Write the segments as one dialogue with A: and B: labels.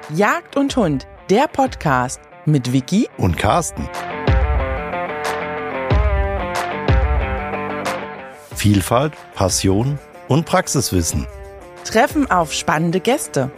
A: Jagd und Hund, der Podcast mit Vicky
B: und Carsten. Vielfalt, Passion und Praxiswissen.
A: Treffen auf spannende Gäste.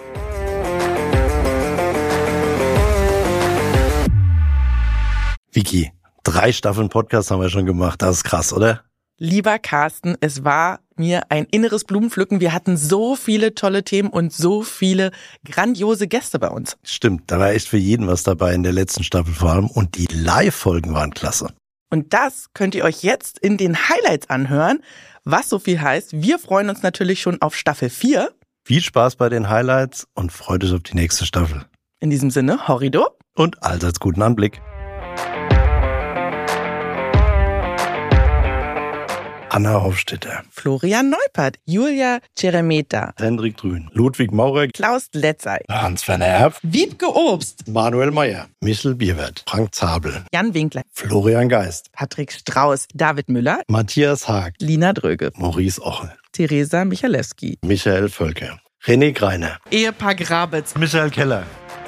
B: Vicky, 3 Staffeln Podcast haben wir schon gemacht. Das ist krass, oder?
A: Lieber Carsten, es war mir ein inneres Blumenpflücken. Wir hatten so viele tolle Themen und so viele grandiose Gäste bei uns.
B: Stimmt, da war echt für jeden was dabei in der letzten Staffel vor allem. Und die Live-Folgen waren klasse.
A: Und das könnt ihr euch jetzt in den Highlights anhören. Was so viel heißt, wir freuen uns natürlich schon auf Staffel 4.
B: Viel Spaß bei den Highlights und freut euch auf die nächste Staffel.
A: In diesem Sinne, Horrido.
B: Und allseits guten Anblick. Anna Hofstetter,
A: Florian Neupert, Julia Ceremeta,
B: Hendrik Drühn, Ludwig Maurer,
A: Klaus Letzey,
B: Hans-Werner Erb,
A: Wiebke Obst,
B: Manuel Meyer, Michel Bierwert, Frank Zabel,
A: Jan Winkler,
B: Florian Geist,
A: Patrick Strauß, David Müller,
B: Matthias Haag,
A: Lina Dröge,
B: Maurice Ochel,
A: Theresa Michalewski,
B: Michael Völker, René Greiner,
A: Ehepaar Grabitz,
B: Michael Keller.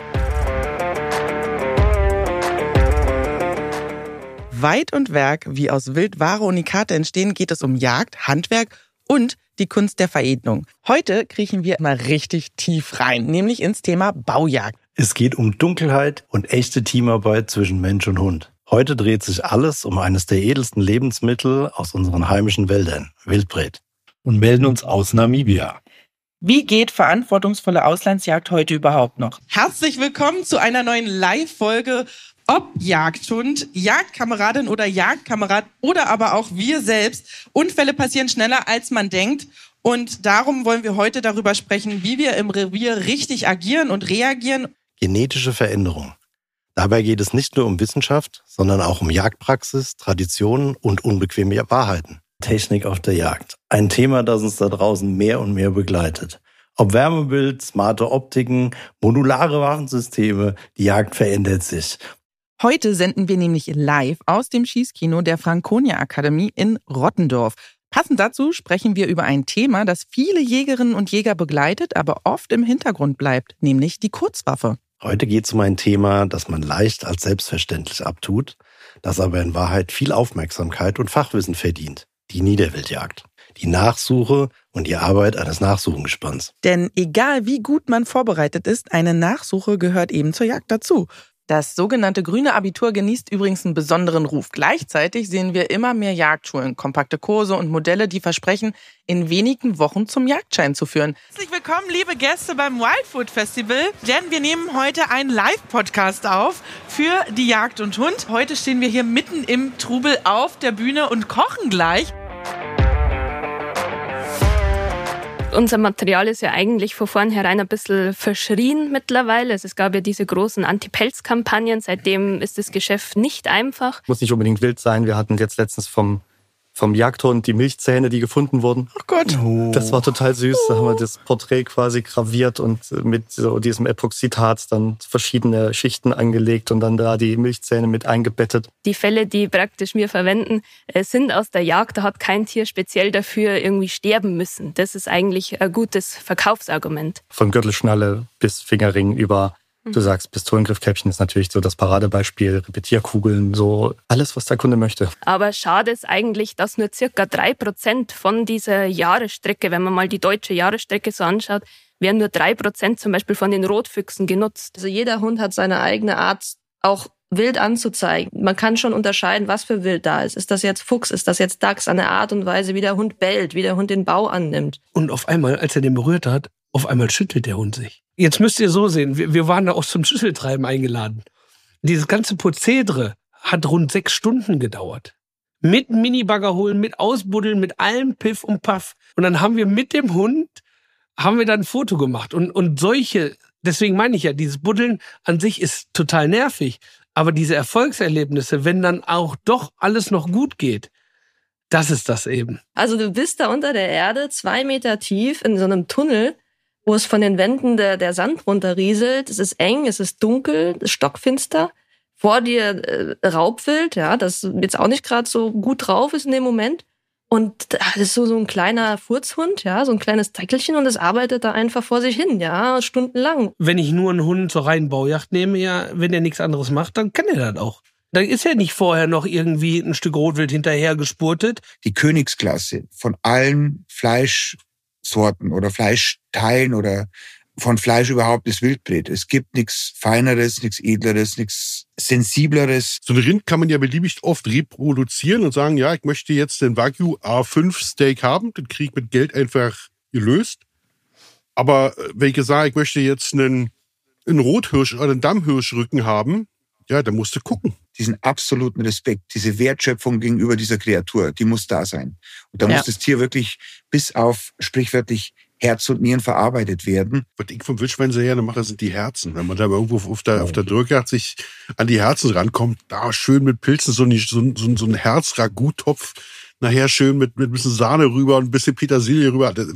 A: Weit und Werk, wie aus Wild wahre Unikate entstehen, geht es um Jagd, Handwerk und die Kunst der Veredelung. Heute kriechen wir mal richtig tief rein, nämlich ins Thema Baujagd.
B: Es geht um Dunkelheit und echte Teamarbeit zwischen Mensch und Hund. Heute dreht sich alles um eines der edelsten Lebensmittel aus unseren heimischen Wäldern, Wildbret. Und melden uns aus Namibia.
A: Wie geht verantwortungsvolle Auslandsjagd heute überhaupt noch? Herzlich willkommen zu einer neuen Live-Folge. Ob Jagdhund, Jagdkameradin oder Jagdkamerad oder aber auch wir selbst. Unfälle passieren schneller, als man denkt. Und darum wollen wir heute darüber sprechen, wie wir im Revier richtig agieren und reagieren.
B: Genetische Veränderung. Dabei geht es nicht nur um Wissenschaft, sondern auch um Jagdpraxis, Traditionen und unbequeme Wahrheiten. Technik auf der Jagd. Ein Thema, das uns da draußen mehr und mehr begleitet. Ob Wärmebild, smarte Optiken, modulare Waffensysteme, die Jagd verändert sich.
A: Heute senden wir nämlich live aus dem Schießkino der Franconia Akademie in Rottendorf. Passend dazu sprechen wir über ein Thema, das viele Jägerinnen und Jäger begleitet, aber oft im Hintergrund bleibt, nämlich die Kurzwaffe.
B: Heute geht es um ein Thema, das man leicht als selbstverständlich abtut, das aber in Wahrheit viel Aufmerksamkeit und Fachwissen verdient. Die Niederwildjagd. Die Nachsuche und die Arbeit eines Nachsuchengespanns.
A: Denn egal wie gut man vorbereitet ist, eine Nachsuche gehört eben zur Jagd dazu. Das sogenannte grüne Abitur genießt übrigens einen besonderen Ruf. Gleichzeitig sehen wir immer mehr Jagdschulen, kompakte Kurse und Modelle, die versprechen, in wenigen Wochen zum Jagdschein zu führen. Herzlich willkommen, liebe Gäste beim Wildfoot Festival, denn wir nehmen heute einen Live-Podcast auf für die Jagd und Hund. Heute stehen wir hier mitten im Trubel auf der Bühne und kochen gleich.
C: Unser Material ist ja eigentlich von vornherein ein bisschen verschrien mittlerweile. Es gab ja diese großen Anti-Pelz-Kampagnen. Seitdem ist das Geschäft nicht einfach.
D: Muss nicht unbedingt wild sein. Wir hatten jetzt letztens vom Jagdhund die Milchzähne, die gefunden wurden.
A: Oh Gott.
D: Das war total süß. Da haben wir das Porträt quasi graviert und mit so diesem Epoxidharz dann verschiedene Schichten angelegt und dann da die Milchzähne mit eingebettet.
C: Die Felle, die praktisch wir verwenden, sind aus der Jagd. Da hat kein Tier speziell dafür irgendwie sterben müssen. Das ist eigentlich ein gutes Verkaufsargument.
D: Von Gürtelschnalle bis Fingerring über, du sagst, Pistolengriffkäppchen ist natürlich so das Paradebeispiel, Repetierkugeln, so alles, was der Kunde möchte.
C: Aber schade ist eigentlich, dass nur circa 3% von dieser Jahresstrecke, wenn man mal die deutsche Jahresstrecke so anschaut, werden nur 3% zum Beispiel von den Rotfüchsen genutzt.
E: Also jeder Hund hat seine eigene Art, auch Wild anzuzeigen. Man kann schon unterscheiden, was für Wild da ist. Ist das jetzt Fuchs, ist das jetzt Dachs, an der Art und Weise, wie der Hund bellt, wie der Hund den Bau annimmt.
F: Und auf einmal, als er den berührt hat, auf einmal schüttelt der Hund sich. Jetzt müsst ihr so sehen, wir waren da auch zum Schüsseltreiben eingeladen. Dieses ganze Prozedere hat rund 6 Stunden gedauert. Mit Minibagger holen, mit Ausbuddeln, mit allem Piff und Paff. Und dann haben wir mit dem Hund, dann ein Foto gemacht. Und solche, deswegen meine ich ja, dieses Buddeln an sich ist total nervig. Aber diese Erfolgserlebnisse, wenn dann auch doch alles noch gut geht, das ist das eben.
E: Also du bist da unter der Erde, 2 Meter tief, in so einem Tunnel, wo es von den Wänden der Sand runterrieselt. Es ist eng, es ist dunkel, es ist stockfinster. Vor dir Raubwild, ja, das jetzt auch nicht gerade so gut drauf ist in dem Moment. Und das ist so ein kleiner Furzhund, ja, so ein kleines Deckelchen und es arbeitet da einfach vor sich hin, ja, stundenlang.
F: Wenn ich nur einen Hund zur reinen Baujacht nehme, ja, wenn er nichts anderes macht, dann kann er das auch. Da ist ja nicht vorher noch irgendwie ein Stück Rotwild hinterher gespurtet.
G: Die Königsklasse von allen Fleischsorten oder Fleischteilen oder von Fleisch überhaupt ist Wildbret. Es gibt nichts Feineres, nichts Edleres, nichts Sensibleres.
H: So ein Rind kann man ja beliebig oft reproduzieren und sagen, ja, ich möchte jetzt den Wagyu A5 Steak haben, den krieg ich mit Geld einfach gelöst. Aber wenn ich sage, ich möchte jetzt einen Rothirsch oder einen Dammhirschrücken haben, ja, dann musst du gucken.
G: Diesen absoluten Respekt, diese Wertschöpfung gegenüber dieser Kreatur, die muss da sein. Und da muss das Tier wirklich bis auf sprichwörtlich Herz und Nieren verarbeitet werden.
H: Was ich vom Wildschwein sehr gerne mache, sind die Herzen. Wenn man da irgendwo auf der Drückjagd sich an die Herzen rankommt, da schön mit Pilzen, so ein Herz-Ragout-Topf, nachher schön mit ein bisschen Sahne rüber und ein bisschen Petersilie rüber. Das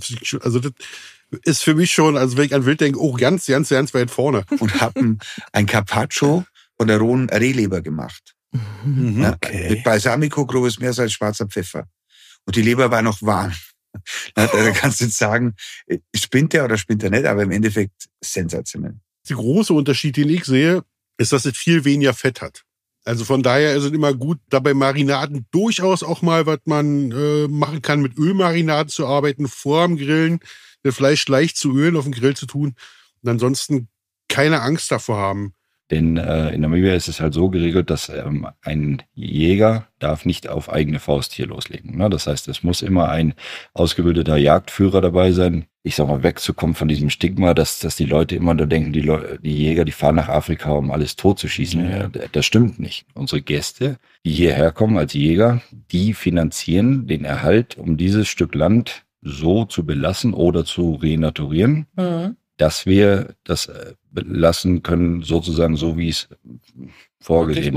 H: ist für mich schon, also wenn ich an Wild denke, ganz weit vorne.
G: Und haben ein Carpaccio von der rohen Rehleber gemacht.
B: Okay.
G: Mit Balsamico, grobes Meersalz, schwarzer Pfeffer. Und die Leber war noch warm. Da kannst du jetzt sagen, spinnt der oder spinnt er nicht, aber im Endeffekt sensationell.
H: Der große Unterschied, den ich sehe, ist, dass es viel weniger Fett hat. Also von daher ist es immer gut, da bei Marinaden durchaus auch mal, was man machen kann, mit Ölmarinaden zu arbeiten, vor dem Grillen, das Fleisch leicht zu ölen, auf dem Grill zu tun und ansonsten keine Angst davor haben.
I: Denn in Namibia ist es halt so geregelt, dass ein Jäger darf nicht auf eigene Faust hier loslegen. Ne? Das heißt, es muss immer ein ausgebildeter Jagdführer dabei sein. Ich sag mal, wegzukommen von diesem Stigma, dass die Leute immer da denken, die Jäger, die fahren nach Afrika, um alles totzuschießen. Ja. Das stimmt nicht. Unsere Gäste, die hierher kommen als Jäger, die finanzieren den Erhalt, um dieses Stück Land so zu belassen oder zu renaturieren. Dass wir das belassen können, sozusagen so, wie es vorgesehen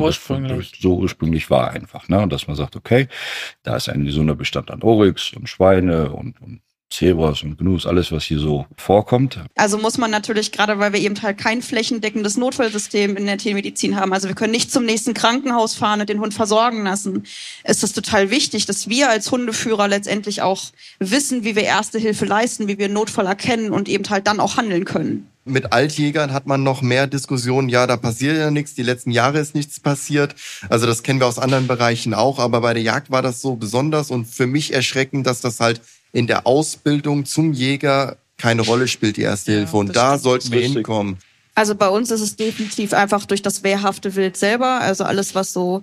I: so ursprünglich war einfach. Ne? Und dass man sagt, okay, da ist ein gesunder Bestand an Oryx und Schweine und Zebras und Gnus, alles, was hier so vorkommt.
J: Also muss man natürlich, gerade weil wir eben halt kein flächendeckendes Notfallsystem in der Tiermedizin haben, also wir können nicht zum nächsten Krankenhaus fahren und den Hund versorgen lassen, ist es total wichtig, dass wir als Hundeführer letztendlich auch wissen, wie wir Erste Hilfe leisten, wie wir einen Notfall erkennen und eben halt dann auch handeln können.
K: Mit Altjägern hat man noch mehr Diskussionen, ja, da passiert ja nichts, die letzten Jahre ist nichts passiert. Also das kennen wir aus anderen Bereichen auch, aber bei der Jagd war das so besonders und für mich erschreckend, dass das halt in der Ausbildung zum Jäger keine Rolle spielt, die Erste Hilfe. Und da sollten wir hinkommen.
J: Also bei uns ist es definitiv einfach durch das wehrhafte Wild selber, also alles, was so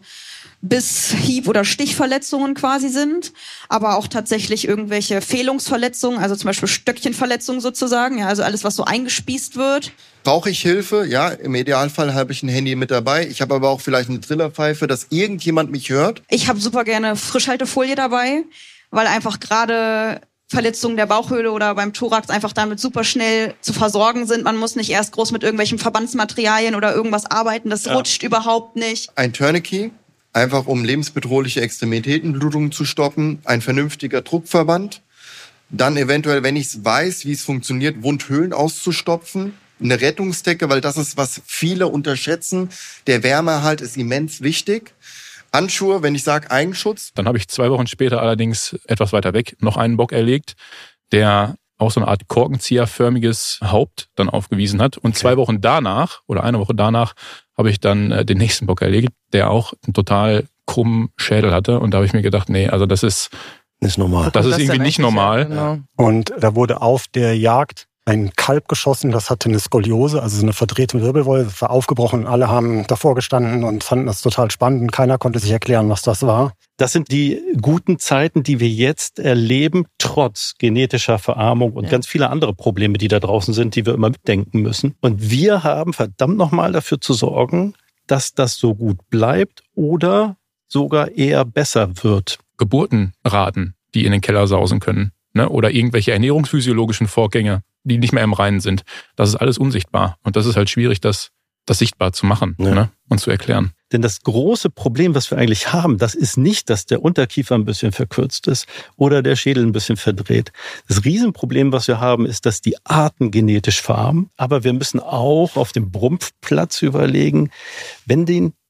J: bis Hieb- oder Stichverletzungen quasi sind, aber auch tatsächlich irgendwelche Fehlungsverletzungen, also zum Beispiel Stöckchenverletzungen sozusagen, ja, also alles, was so eingespießt wird.
K: Brauche ich Hilfe? Ja, im Idealfall habe ich ein Handy mit dabei. Ich habe aber auch vielleicht eine Trillerpfeife, dass irgendjemand mich hört.
J: Ich habe super gerne Frischhaltefolie dabei, weil einfach gerade Verletzungen der Bauchhöhle oder beim Thorax einfach damit super schnell zu versorgen sind. Man muss nicht erst groß mit irgendwelchen Verbandsmaterialien oder irgendwas arbeiten. Das rutscht überhaupt nicht.
K: Ein Tourniquet, einfach um lebensbedrohliche Extremitätenblutungen zu stoppen. Ein vernünftiger Druckverband. Dann eventuell, wenn ich weiß, wie es funktioniert, Wundhöhlen auszustopfen. Eine Rettungsdecke, weil das ist, was viele unterschätzen. Der Wärmeerhalt ist immens wichtig. Handschuhe, wenn ich sage Eigenschutz.
L: Dann habe ich 2 Wochen später allerdings etwas weiter weg noch einen Bock erlegt, der auch so eine Art korkenzieherförmiges Haupt dann aufgewiesen hat. Und 2 Wochen danach oder eine Woche danach habe ich dann den nächsten Bock erlegt, der auch einen total krummen Schädel hatte. Und da habe ich mir gedacht, nee, also das ist
B: normal.
L: Das ist irgendwie nicht normal.
D: Genau. Und da wurde auf der Jagd ein Kalb geschossen, das hatte eine Skoliose, also so eine verdrehte Wirbelsäule, das war aufgebrochen. Alle haben davor gestanden und fanden das total spannend und keiner konnte sich erklären, was das war.
M: Das sind die guten Zeiten, die wir jetzt erleben, trotz genetischer Verarmung und ganz viele andere Probleme, die da draußen sind, die wir immer mitdenken müssen. Und wir haben verdammt nochmal dafür zu sorgen, dass das so gut bleibt oder sogar eher besser wird.
L: Geburtenraten, die in den Keller sausen können, ne? Oder irgendwelche ernährungsphysiologischen Vorgänge, die nicht mehr im Reinen sind. Das ist alles unsichtbar. Und das ist halt schwierig, das sichtbar zu machen, ne? Und zu erklären.
M: Denn das große Problem, was wir eigentlich haben, das ist nicht, dass der Unterkiefer ein bisschen verkürzt ist oder der Schädel ein bisschen verdreht. Das Riesenproblem, was wir haben, ist, dass die Arten genetisch verarmen. Aber wir müssen auch auf dem Brumpfplatz überlegen, wenn den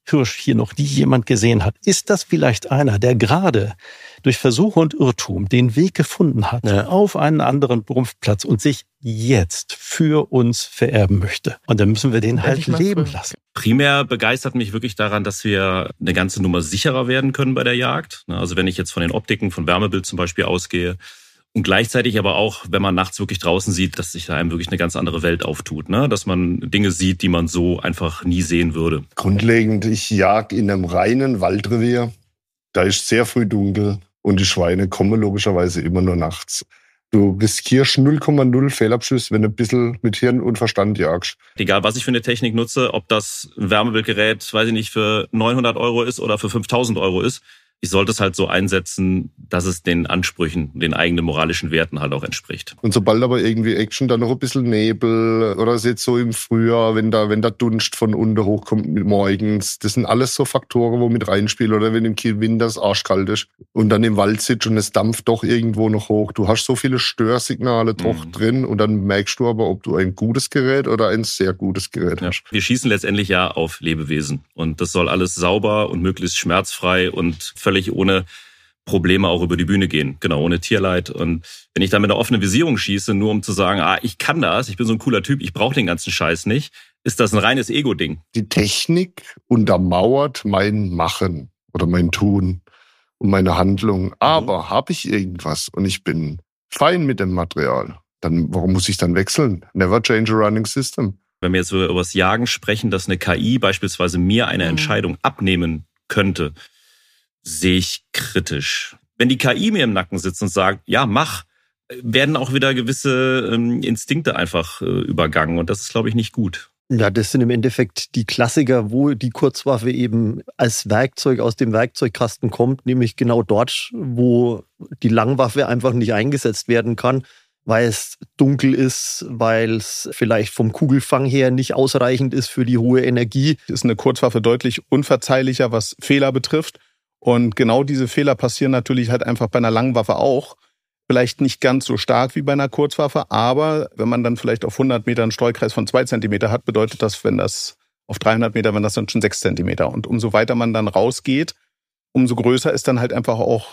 M: Hirsch hier noch nie jemand gesehen hat, ist das vielleicht einer, der gerade durch Versuch und Irrtum den Weg gefunden hat auf einen anderen Berufsplatz und sich jetzt für uns vererben möchte. Und dann müssen wir den halt leben lassen.
N: Primär begeistert mich wirklich daran, dass wir eine ganze Nummer sicherer werden können bei der Jagd. Also wenn ich jetzt von den Optiken, von Wärmebild zum Beispiel ausgehe, und gleichzeitig aber auch, wenn man nachts wirklich draußen sieht, dass sich da einem wirklich eine ganz andere Welt auftut. Ne? Dass man Dinge sieht, die man so einfach nie sehen würde.
O: Grundlegend, ich jag in einem reinen Waldrevier. Da ist sehr früh dunkel und die Schweine kommen logischerweise immer nur nachts. Du riskierst 0,0 Fehlabschüsse, wenn du ein bisschen mit Hirn und Verstand jagst.
N: Egal, was ich für eine Technik nutze, ob das ein Wärmebildgerät, weiß ich nicht, für 900 € ist oder für 5.000 € ist, ich sollte es halt so einsetzen, dass es den Ansprüchen, den eigenen moralischen Werten halt auch entspricht.
O: Und sobald aber irgendwie Action, dann noch ein bisschen Nebel oder es jetzt so im Frühjahr, wenn da Dunst von unten hochkommt morgens, das sind alles so Faktoren, wo mit reinspielen. Oder wenn im Winter es arschkalt ist und dann im Wald sitzt und es dampft doch irgendwo noch hoch. Du hast so viele Störsignale doch drin und dann merkst du aber, ob du ein gutes Gerät oder ein sehr gutes Gerät hast.
N: Wir schießen letztendlich ja auf Lebewesen und das soll alles sauber und möglichst schmerzfrei und völlig ohne Probleme auch über die Bühne gehen. Genau, ohne Tierleid. Und wenn ich da mit einer offenen Visierung schieße, nur um zu sagen, ich kann das, ich bin so ein cooler Typ, ich brauche den ganzen Scheiß nicht, ist das ein reines Ego-Ding.
O: Die Technik untermauert mein Machen oder mein Tun und meine Handlung. Aber habe ich irgendwas und ich bin fein mit dem Material, dann warum muss ich dann wechseln? Never change a running system.
N: Wenn wir jetzt über das Jagen sprechen, dass eine KI beispielsweise mir eine Entscheidung abnehmen könnte, sehe ich kritisch. Wenn die KI mir im Nacken sitzt und sagt, ja, mach, werden auch wieder gewisse Instinkte einfach übergangen. Und das ist, glaube ich, nicht gut.
M: Ja, das sind im Endeffekt die Klassiker, wo die Kurzwaffe eben als Werkzeug aus dem Werkzeugkasten kommt, nämlich genau dort, wo die Langwaffe einfach nicht eingesetzt werden kann, weil es dunkel ist, weil es vielleicht vom Kugelfang her nicht ausreichend ist für die hohe Energie.
P: Ist eine Kurzwaffe deutlich unverzeihlicher, was Fehler betrifft. Und genau diese Fehler passieren natürlich halt einfach bei einer Langwaffe auch. Vielleicht nicht ganz so stark wie bei einer Kurzwaffe, aber wenn man dann vielleicht auf 100 Meter einen Streukreis von 2 Zentimeter hat, bedeutet das, wenn das auf 300 Meter, wenn das dann schon 6 Zentimeter. Und umso weiter man dann rausgeht, umso größer ist dann halt einfach auch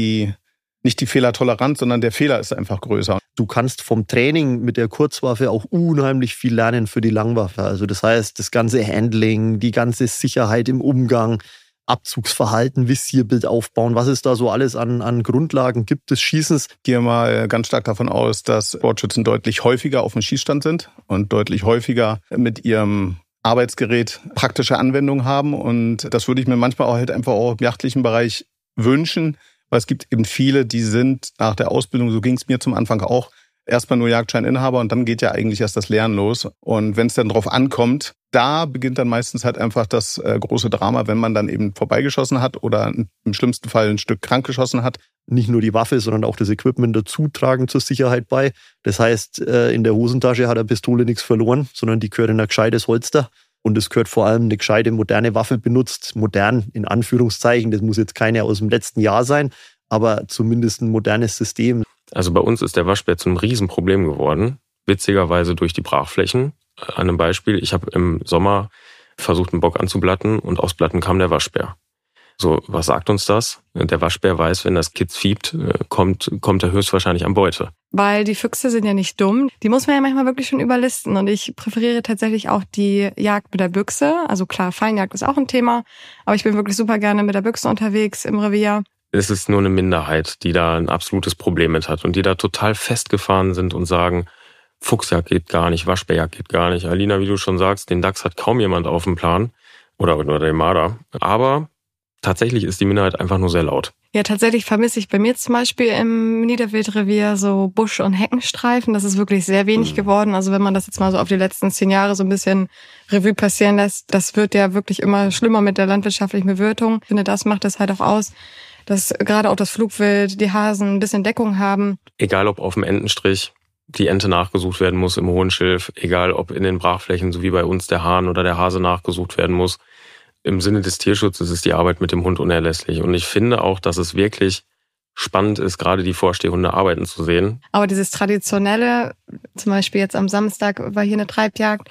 P: nicht die Fehlertoleranz, sondern der Fehler ist einfach größer.
M: Du kannst vom Training mit der Kurzwaffe auch unheimlich viel lernen für die Langwaffe. Also das heißt, das ganze Handling, die ganze Sicherheit im Umgang, Abzugsverhalten, Visierbild aufbauen, was es da so alles an Grundlagen gibt des Schießens.
P: Ich gehe mal ganz stark davon aus, dass Sportschützen deutlich häufiger auf dem Schießstand sind und deutlich häufiger mit ihrem Arbeitsgerät praktische Anwendungen haben. Und das würde ich mir manchmal auch halt einfach auch im jagdlichen Bereich wünschen, weil es gibt eben viele, die sind nach der Ausbildung, so ging es mir zum Anfang auch, erstmal nur Jagdscheininhaber und dann geht ja eigentlich erst das Lernen los. Und wenn es dann drauf ankommt, da beginnt dann meistens halt einfach das große Drama, wenn man dann eben vorbeigeschossen hat oder im schlimmsten Fall ein Stück krank geschossen hat.
M: Nicht nur die Waffe, sondern auch das Equipment dazu tragen zur Sicherheit bei. Das heißt, in der Hosentasche hat eine Pistole nichts verloren, sondern die gehört in ein gescheites Holster. Und es gehört vor allem eine gescheite, moderne Waffe benutzt. Modern in Anführungszeichen, das muss jetzt keine aus dem letzten Jahr sein, aber zumindest ein modernes System.
Q: Also bei uns ist der Waschbär zu einem Riesenproblem geworden. Witzigerweise durch die Brachflächen. An einem Beispiel, ich habe im Sommer versucht, einen Bock anzublatten und aus Blatten kam der Waschbär. So, was sagt uns das? Der Waschbär weiß, wenn das Kitz fiebt, kommt er höchstwahrscheinlich an Beute.
R: Weil die Füchse sind ja nicht dumm. Die muss man ja manchmal wirklich schon überlisten. Und ich präferiere tatsächlich auch die Jagd mit der Büchse. Also klar, Feinjagd ist auch ein Thema. Aber ich bin wirklich super gerne mit der Büchse unterwegs im Revier.
Q: Es ist nur eine Minderheit, die da ein absolutes Problem mit hat und die da total festgefahren sind und sagen, Fuchsjagd geht gar nicht, Waschbärjagd geht gar nicht. Alina, wie du schon sagst, den Dachs hat kaum jemand auf dem Plan oder den Marder. Aber tatsächlich ist die Minderheit einfach nur sehr laut.
R: Ja, tatsächlich vermisse ich bei mir zum Beispiel im Niederwildrevier so Busch- und Heckenstreifen. Das ist wirklich sehr wenig geworden. Also wenn man das jetzt mal so auf die letzten 10 Jahre so ein bisschen Revue passieren lässt, das wird ja wirklich immer schlimmer mit der landwirtschaftlichen Bewirtung. Ich finde, das macht es halt auch aus, dass gerade auch das Flugwild, die Hasen ein bisschen Deckung haben.
Q: Egal ob auf dem Entenstrich die Ente nachgesucht werden muss im Hohen Schilf, egal ob in den Brachflächen, so wie bei uns der Hahn oder der Hase nachgesucht werden muss. Im Sinne des Tierschutzes ist die Arbeit mit dem Hund unerlässlich. Und ich finde auch, dass es wirklich spannend ist, gerade die Vorstehhunde arbeiten zu sehen.
R: Aber dieses Traditionelle, zum Beispiel jetzt am Samstag war hier eine Treibjagd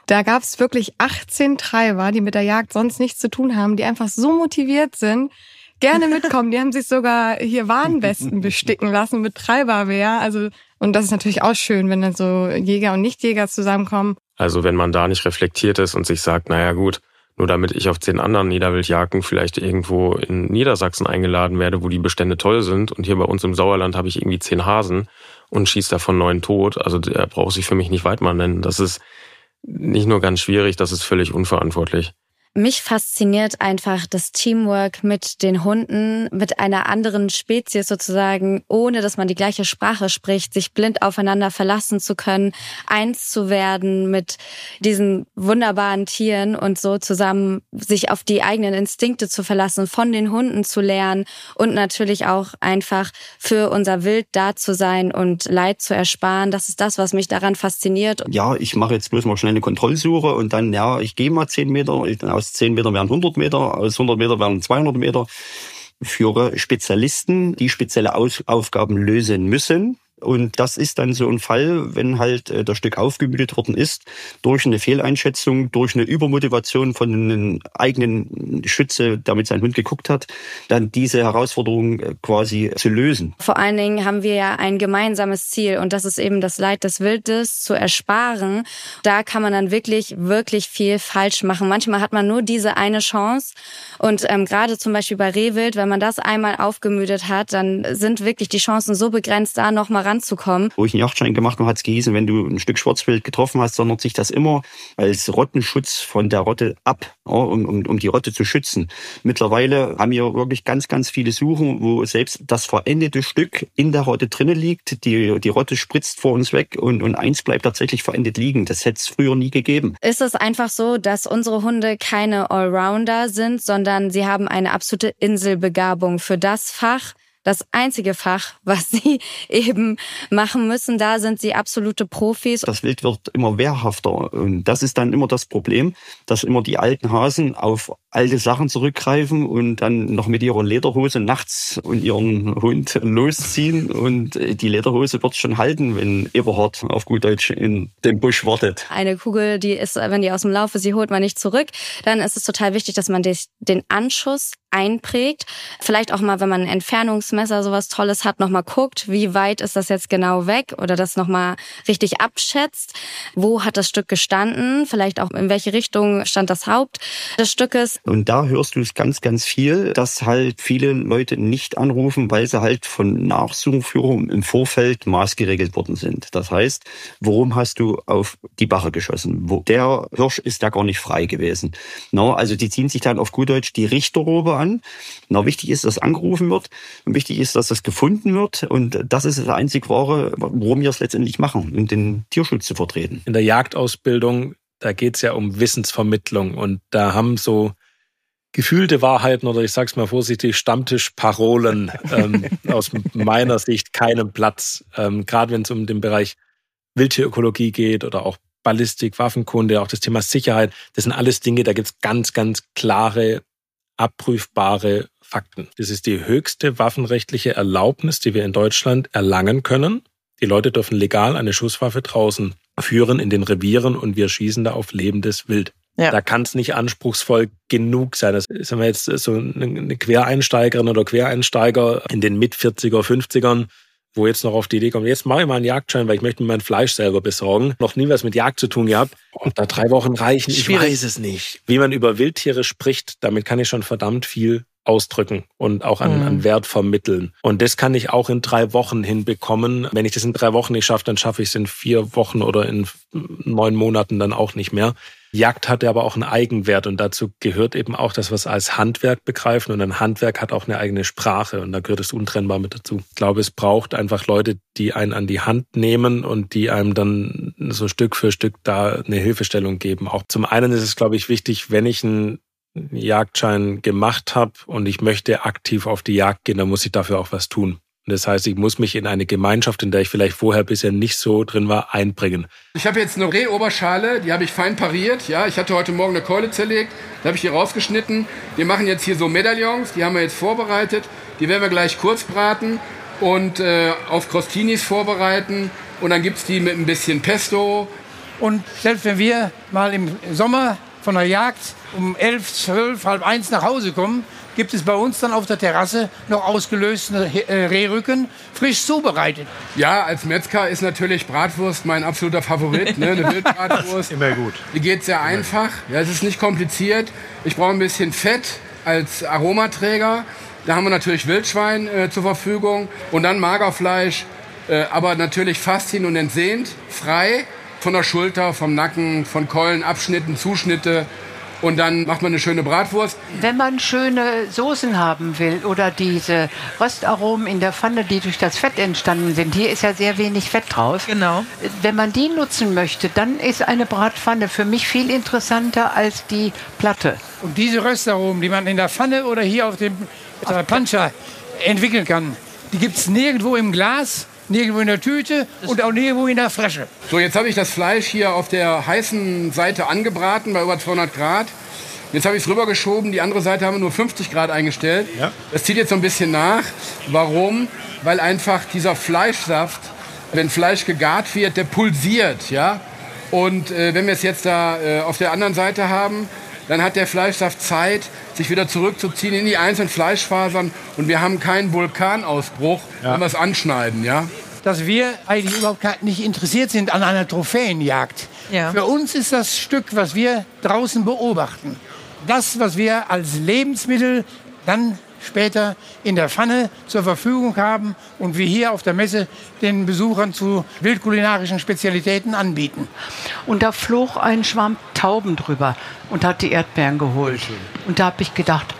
R: Da gab es wirklich 18 Treiber, die mit der Jagd sonst nichts zu tun haben, die einfach so motiviert sind, gerne mitkommen. Die haben sich sogar hier Warnwesten besticken lassen mit Treiberwehr. Also, und das ist natürlich auch schön, wenn dann so Jäger und Nichtjäger zusammenkommen.
Q: Also wenn man da nicht reflektiert ist und sich sagt, naja gut, nur damit ich auf 10 anderen Niederwildjagden vielleicht irgendwo in Niedersachsen eingeladen werde, wo die Bestände toll sind, und hier bei uns im Sauerland habe ich irgendwie 10 Hasen und schieße davon 9 tot. Also der braucht sich für mich nicht Weidmann nennen. Das ist nicht nur ganz schwierig, das ist völlig unverantwortlich.
S: Mich fasziniert einfach das Teamwork mit den Hunden, mit einer anderen Spezies sozusagen, ohne dass man die gleiche Sprache spricht, sich blind aufeinander verlassen zu können, eins zu werden mit diesen wunderbaren Tieren und so zusammen sich auf die eigenen Instinkte zu verlassen, von den Hunden zu lernen und natürlich auch einfach für unser Wild da zu sein und Leid zu ersparen. Das ist das, was mich daran fasziniert.
T: Ja, ich mache jetzt bloß mal schnell eine Kontrollsuche und dann, ja, ich gehe mal 10 Meter, aus 10 Meter werden 100 Meter, aus 100 Meter werden 200 Meter. Führe Spezialisten, die spezielle Aufgaben lösen müssen. Und das ist dann so ein Fall, wenn halt das Stück aufgemüdet worden ist, durch eine Fehleinschätzung, durch eine Übermotivation von einem eigenen Schütze, der mit seinem Hund geguckt hat, dann diese Herausforderung quasi zu lösen.
S: Vor allen Dingen haben wir ja ein gemeinsames Ziel und das ist eben das Leid des Wildes zu ersparen. Da kann man dann wirklich, wirklich viel falsch machen. Manchmal hat man nur diese eine Chance und gerade zum Beispiel bei Rehwild, wenn man das einmal aufgemüdet hat, dann sind wirklich die Chancen so begrenzt, da nochmal ranzukommen.
T: Wo ich einen Jagdschein gemacht habe, hat es gehießen, wenn du ein Stück Schwarzwild getroffen hast, sondert sich das immer als Rottenschutz von der Rotte ab, um die Rotte zu schützen. Mittlerweile haben wir wirklich ganz, ganz viele Suchen, wo selbst das verendete Stück in der Rotte drinnen liegt. Die Rotte spritzt vor uns weg und eins bleibt tatsächlich verendet liegen. Das hätte es früher nie gegeben.
S: Ist es einfach so, dass unsere Hunde keine Allrounder sind, sondern sie haben eine absolute Inselbegabung für das Fach, das einzige Fach, was sie eben machen müssen. Da sind sie absolute Profis.
T: Das Wild wird immer wehrhafter. Und das ist dann immer das Problem, dass immer die alten Hasen auf alte Sachen zurückgreifen und dann noch mit ihrer Lederhose nachts und ihren Hund losziehen. Und die Lederhose wird schon halten, wenn Eberhard auf gut Deutsch in dem Busch wartet.
S: Eine Kugel, die ist, wenn die aus dem Lauf ist, die holt man nicht zurück. Dann ist es total wichtig, dass man den Anschuss einprägt. Vielleicht auch mal, wenn man ein Entfernungsmesser, sowas Tolles hat, nochmal guckt, wie weit ist das jetzt genau weg oder das nochmal richtig abschätzt. Wo hat das Stück gestanden? Vielleicht auch in welche Richtung stand das Haupt des Stückes.
T: Und da hörst du es ganz, ganz viel, dass halt viele Leute nicht anrufen, weil sie halt von Nachsuchenführern im Vorfeld maßgeregelt worden sind. Das heißt, warum hast du auf die Bache geschossen? Der Hirsch ist da gar nicht frei gewesen. Also die ziehen sich dann auf gut Deutsch die Richterrobe an. Wichtig ist, dass angerufen wird und wichtig ist, dass das gefunden wird. Und das ist das einzig Wahre, worum wir es letztendlich machen, um den Tierschutz zu vertreten.
F: In der Jagdausbildung, da geht es ja um Wissensvermittlung und da haben so gefühlte Wahrheiten oder ich sag's mal vorsichtig, Stammtischparolen aus meiner Sicht keinen Platz. Gerade wenn es um den Bereich Wildtierökologie geht oder auch Ballistik, Waffenkunde, auch das Thema Sicherheit. Das sind alles Dinge, da gibt's ganz, ganz klare, abprüfbare Fakten. Das ist die höchste waffenrechtliche Erlaubnis, die wir in Deutschland erlangen können. Die Leute dürfen legal eine Schusswaffe draußen führen in den Revieren und wir schießen da auf lebendes Wild. Ja. Da kann es nicht anspruchsvoll genug sein. Das ist, wenn wir jetzt so eine Quereinsteigerin oder Quereinsteiger in den Mit-40er, 50ern, wo jetzt noch auf die Idee kommt, jetzt mache ich mal einen Jagdschein, weil ich möchte mir mein Fleisch selber besorgen. Noch nie was mit Jagd zu tun gehabt. Ob da 3 Wochen reichen, ich weiß es nicht. Wie man über Wildtiere spricht, damit kann ich schon verdammt viel ausdrücken und auch an Wert vermitteln. Und das kann ich auch in 3 Wochen hinbekommen. Wenn ich das in 3 Wochen nicht schaffe, dann schaffe ich es in 4 Wochen oder in 9 Monaten dann auch nicht mehr. Jagd hat ja aber auch einen Eigenwert und dazu gehört eben auch, dass wir es als Handwerk begreifen und ein Handwerk hat auch eine eigene Sprache und da gehört es untrennbar mit dazu. Ich glaube, es braucht einfach Leute, die einen an die Hand nehmen und die einem dann so Stück für Stück da eine Hilfestellung geben. Auch zum einen ist es, glaube ich, wichtig, wenn ich einen Jagdschein gemacht habe und ich möchte aktiv auf die Jagd gehen, dann muss ich dafür auch was tun. Und das heißt, ich muss mich in eine Gemeinschaft, in der ich vielleicht vorher bisher nicht so drin war, einbringen.
U: Ich habe jetzt eine Rehoberschale, die habe ich fein pariert. Ja, ich hatte heute Morgen eine Keule zerlegt, da habe ich die rausgeschnitten. Wir machen jetzt hier so Medaillons, die haben wir jetzt vorbereitet. Die werden wir gleich kurz braten und auf Crostinis vorbereiten. Und dann gibt's die mit ein bisschen Pesto
A: Und selbst wenn wir mal im Sommer von der Jagd um 11, 12, halb 1 nach Hause kommen, gibt es bei uns dann auf der Terrasse noch ausgelösten Rehrücken, frisch zubereitet.
U: Ja, als Metzger ist natürlich Bratwurst mein absoluter Favorit, ne? Eine Wildbratwurst.
B: Immer gut.
U: Die geht sehr einfach, ja, es ist nicht kompliziert. Ich brauche ein bisschen Fett als Aromaträger. Da haben wir natürlich Wildschwein zur Verfügung und dann Magerfleisch, aber natürlich Faszien und entsehnt, frei von der Schulter, vom Nacken, von Keulen, Abschnitten, Zuschnitte. Und dann macht man eine schöne Bratwurst.
V: Wenn man schöne Soßen haben will oder diese Röstaromen in der Pfanne, die durch das Fett entstanden sind, hier ist ja sehr wenig Fett drauf.
W: Genau.
V: Wenn man die nutzen möchte, dann ist eine Bratpfanne für mich viel interessanter als die Platte.
A: Und diese Röstaromen, die man in der Pfanne oder hier auf dem Plancha entwickeln kann, die gibt es nirgendwo im Glas, nirgendwo in der Tüte und auch nirgendwo in der Flasche.
U: So, jetzt habe ich das Fleisch hier auf der heißen Seite angebraten bei über 200 Grad. Jetzt habe ich es rübergeschoben, die andere Seite haben wir nur 50 Grad eingestellt. Ja. Das zieht jetzt so ein bisschen nach. Warum? Weil einfach dieser Fleischsaft, wenn Fleisch gegart wird, der pulsiert. Ja? Und wenn wir es jetzt da auf der anderen Seite haben, dann hat der Fleischsaft Zeit, sich wieder zurückzuziehen in die einzelnen Fleischfasern. Und wir haben keinen Vulkanausbruch, wenn wir es anschneiden. Ja?
A: Dass wir eigentlich überhaupt nicht interessiert sind an einer Trophäenjagd. Ja. Für uns ist das Stück, was wir draußen beobachten, das, was wir als Lebensmittel dann später in der Pfanne zur Verfügung haben und wir hier auf der Messe den Besuchern zu wildkulinarischen Spezialitäten anbieten.
V: Und da flog ein Schwarm Tauben drüber und hat die Erdbeeren geholt. Und da habe ich gedacht,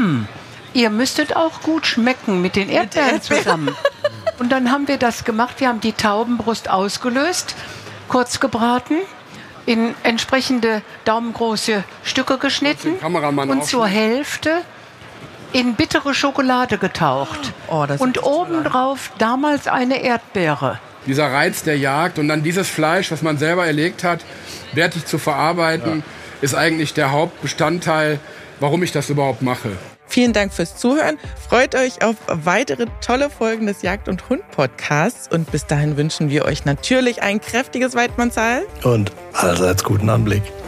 V: ihr müsstet auch gut schmecken mit den Erdbeeren zusammen. Und dann haben wir das gemacht. Wir haben die Taubenbrust ausgelöst, kurz gebraten, in entsprechende daumengroße Stücke geschnitten und zur Hälfte in bittere Schokolade getaucht. Und obendrauf damals eine Erdbeere.
U: Dieser Reiz der Jagd und dann dieses Fleisch, was man selber erlegt hat, wertig zu verarbeiten, ist eigentlich der Hauptbestandteil, warum ich das überhaupt mache.
W: Vielen Dank fürs Zuhören. Freut euch auf weitere tolle Folgen des Jagd und Hund Podcasts. Und bis dahin wünschen wir euch natürlich ein kräftiges Weidmannsheil.
B: Und allseits guten Anblick.